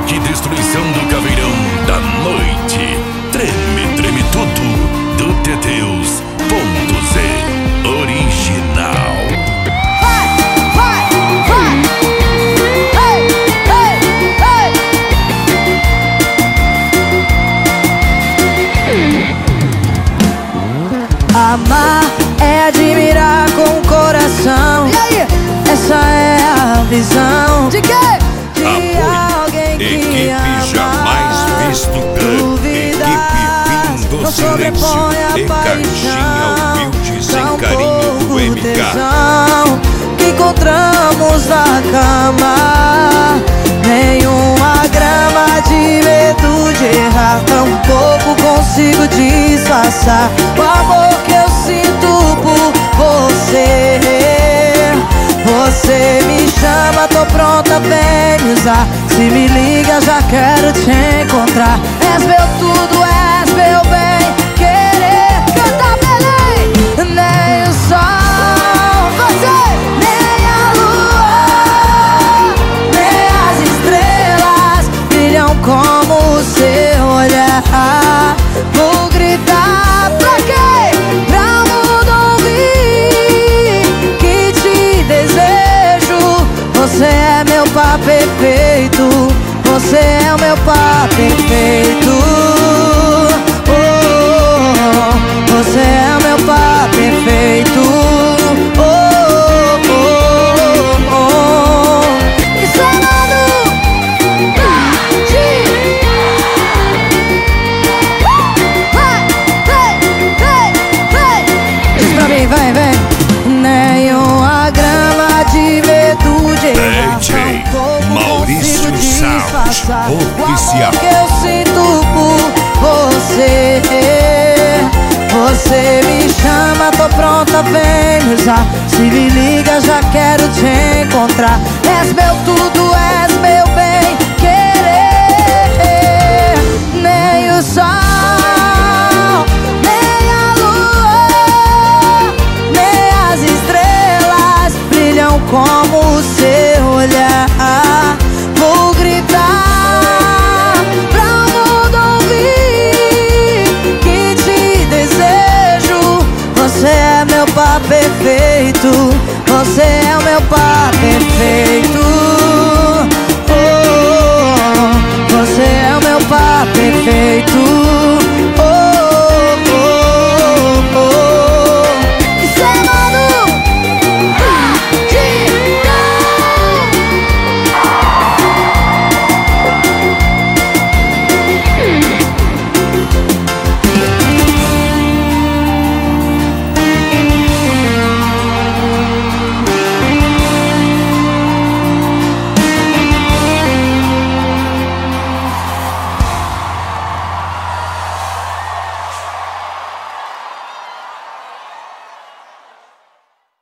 Ataque e destruição do caveirão da noite. Treme, treme tudo do Teteus.z original. Amar é admirar com o coração. E aí? Essa é a visão De quê? de alguém que Equipe ama. jamais visto Duvidar, Equipe Pim do não Silêncio sobrepõe a e caixinha humilde sem tão carinho do pouco MK. tesão que encontramos na cama. Nenhuma grama de medo de errar, tampouco consigo disfarçar o amor que eu sinto por você. Você me chama, tô pronta, vem me usar. Se me liga, já quero te encontrar. És meu tudo, és meu bem querer. Canta, Belém! Nem o sol, você, nem a lua, nem as estrelas brilham como o seu olhar. Vou gritar pra quê? Pra mundo ouvir que te desejo. Você é meu par perfeito. Você é o meu par perfeito. Oh, oh, oh. Você é o meu par perfeito. Oh, oh, oh, oh. Isso é Manu Diz pra mim, vem, vem. Nenhuma grama de medo de errar, DJ tampouco Maurício consigo Sound disfarçar o Oficial. amor que eu sinto por você. Você me chama, tô pronta, vem me usar. Se me liga, já quero te encontrar. És meu tudo, és meu bem querer. Nem o sol, nem a lua, nem as estrelas brilham como o seu olhar. Vou gritar pra o mundo ouvir que te desejo. Você é meu par perfeito. Você é o meu par perfeito.